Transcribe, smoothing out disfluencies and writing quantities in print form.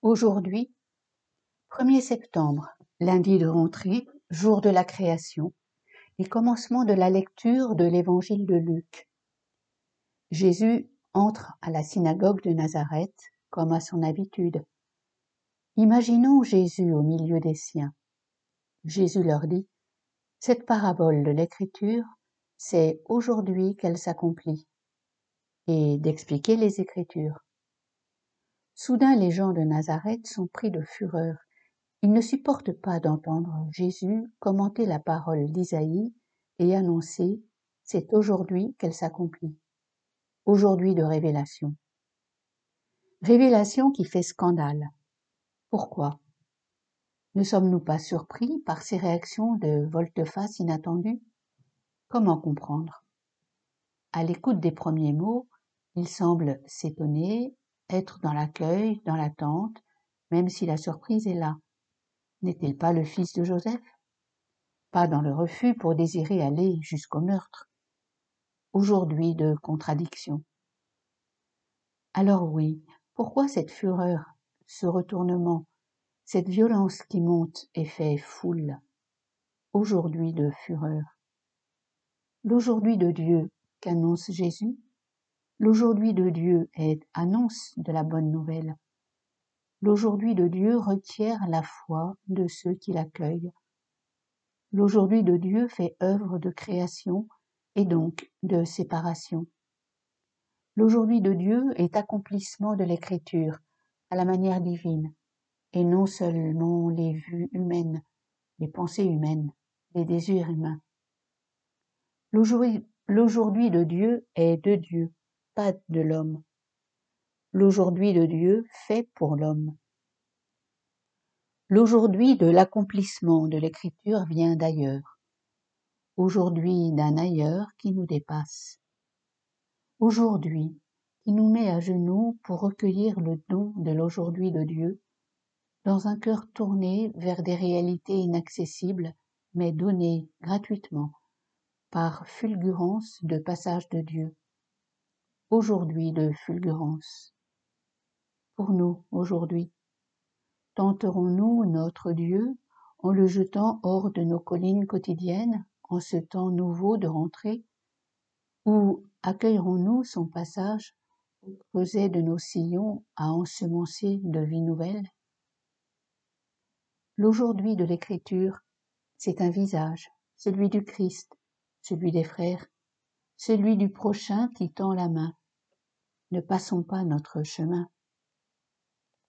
Aujourd'hui, 1er septembre, lundi de rentrée, jour de la création, et commencement de la lecture de l'évangile de Luc. Jésus entre à la synagogue de Nazareth, comme à son habitude. Imaginons Jésus au milieu des siens. Jésus leur dit, « Cette parabole de l'Écriture, c'est aujourd'hui qu'elle s'accomplit. » Et d'expliquer les Écritures. Soudain, les gens de Nazareth sont pris de fureur. Ils ne supportent pas d'entendre Jésus commenter la parole d'Isaïe et annoncer « c'est aujourd'hui qu'elle s'accomplit ». Aujourd'hui de révélation. Révélation qui fait scandale. Pourquoi? Ne sommes-nous pas surpris par ces réactions de volte-face inattendues? Comment comprendre? À l'écoute des premiers mots, il semble s'étonner, être dans l'accueil, dans l'attente, même si la surprise est là. N'est-il pas le fils de Joseph? Pas dans le refus pour désirer aller jusqu'au meurtre. Aujourd'hui de contradiction. Alors oui, pourquoi cette fureur, ce retournement, cette violence qui monte et fait foule? Aujourd'hui de fureur. L'aujourd'hui de Dieu qu'annonce Jésus, l'aujourd'hui de Dieu est annonce de la bonne nouvelle. L'aujourd'hui de Dieu requiert la foi de ceux qui l'accueillent. L'aujourd'hui de Dieu fait œuvre de création et donc de séparation. L'aujourd'hui de Dieu est accomplissement de l'écriture à la manière divine, et non seulement les vues humaines, les pensées humaines, les désirs humains. L'aujourd'hui de Dieu est de Dieu, pas de l'homme. L'aujourd'hui de Dieu fait pour l'homme. L'aujourd'hui de l'accomplissement de l'écriture vient d'ailleurs. Aujourd'hui d'un ailleurs qui nous dépasse. Aujourd'hui qui nous met à genoux pour recueillir le don de l'aujourd'hui de Dieu, dans un cœur tourné vers des réalités inaccessibles, mais données gratuitement, par fulgurance de passage de Dieu. Aujourd'hui de fulgurance. Pour nous, aujourd'hui, tenterons-nous notre Dieu en le jetant hors de nos collines quotidiennes, en ce temps nouveau de rentrée, ou accueillerons-nous son passage au creuset de nos sillons à ensemencer de vie nouvelle? L'aujourd'hui de l'Écriture, c'est un visage, celui du Christ, celui des frères, celui du prochain qui tend la main. Ne passons pas notre chemin.